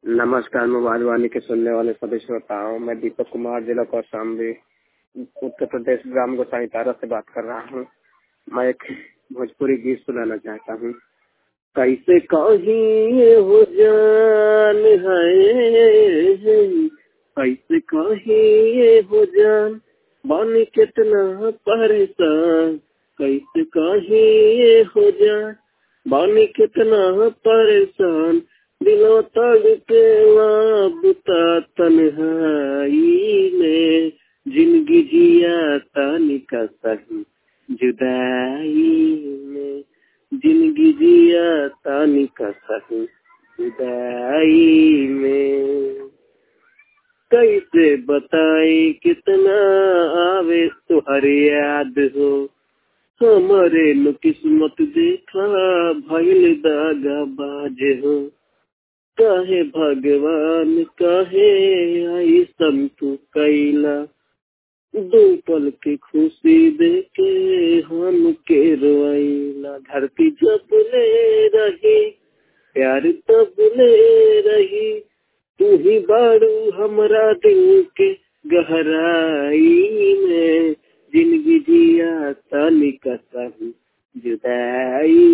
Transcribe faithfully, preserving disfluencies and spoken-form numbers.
नमस्कार मोबाइल वाणी के सुनने वाले सभी श्रोताओं, मैं दीपक कुमार, जिला कौशाम्बी, उत्तर प्रदेश, ग्राम गोसाई तारा से बात कर रहा हूँ। मैं एक भोजपुरी गीत सुनाना चाहता हूँ। कैसे कहीं हो जान है, कैसे कहीं हो जान, बानी कितना परेशान, कैसे कहीं हो जान, बानी कितना परेशान, दिलों तड़पेला बुता तन्हाई में, जिंदगी जिया तानी का सही जुदाई में, जिंदगी जिया तानी का सही जुदाई में। कैसे बताई कितना आवे तुहर याद हो, हमारे नु किस्मत देखा भइल दागा बाज हो। काहे भगवान काहे आई संतु कैला, दो पल की खुशी देके हम के रोइला। धरती जब ले रही प्यार तब ले रही, तू ही बारू हमरा दिल के गहराई में, जिंदगी जिया तानी का सही जुदाई